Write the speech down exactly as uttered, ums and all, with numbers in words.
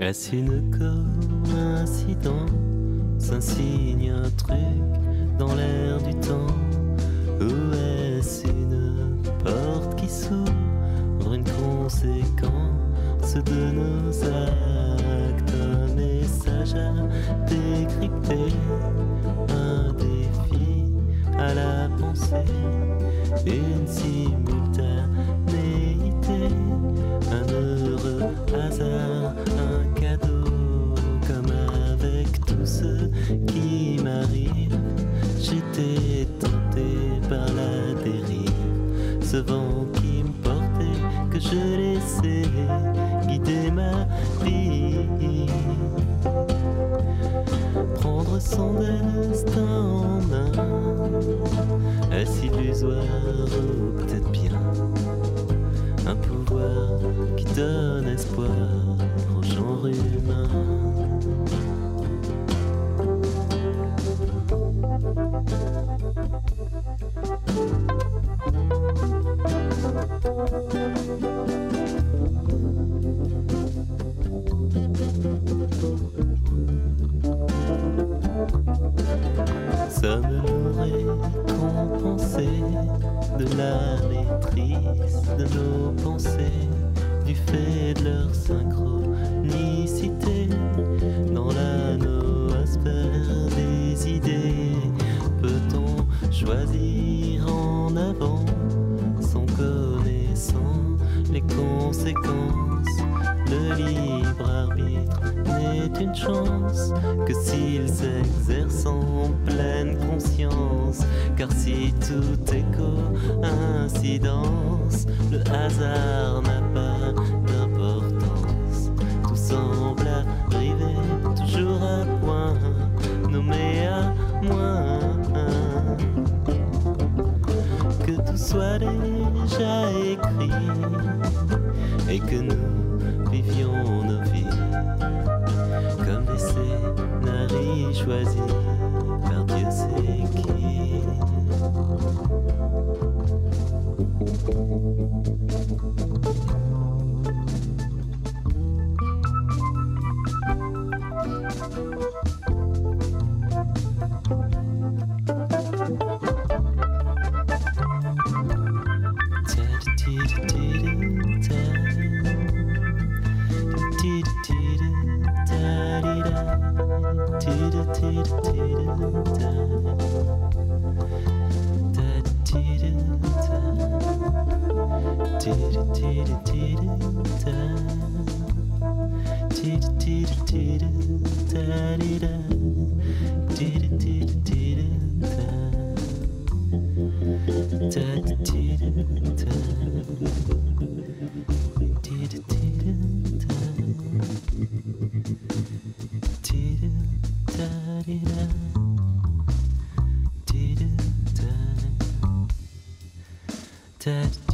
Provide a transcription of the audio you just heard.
Est-ce une coïncidence, un signe, un truc dans l'air du temps? Ou est-ce une porte qui s'ouvre, une conséquence de nos actes? Un message à décrypter, un défi à la pensée, une simultanéité, un heureux hasard, un cadeau. Comme avec tout ce qui m'arrive, j'étais tenté par la dérive, ce vent qui me portait, que je laissais guider ma vie. Prendre son destin en main, est-ce illusoire ou peut-être bien un pouvoir qui donne espoir au genre humain? Sommes-nous récompensés de la maîtrise de nos pensées, du fait de leur synchronicité dans la noosphère des idées? Peut-on choisir en avant sans connaissant les conséquences? Le libre arbitre n'est une chance que s'il s'exerce en pleine conscience. Car si tout est coïncidence, le hasard n'a pas d'importance. Tout semble arriver toujours à point, nommé à moins. Que tout soit déjà écrit et que nous vivions nos vies comme des scénarios choisis par Dieu sait qui. Dead.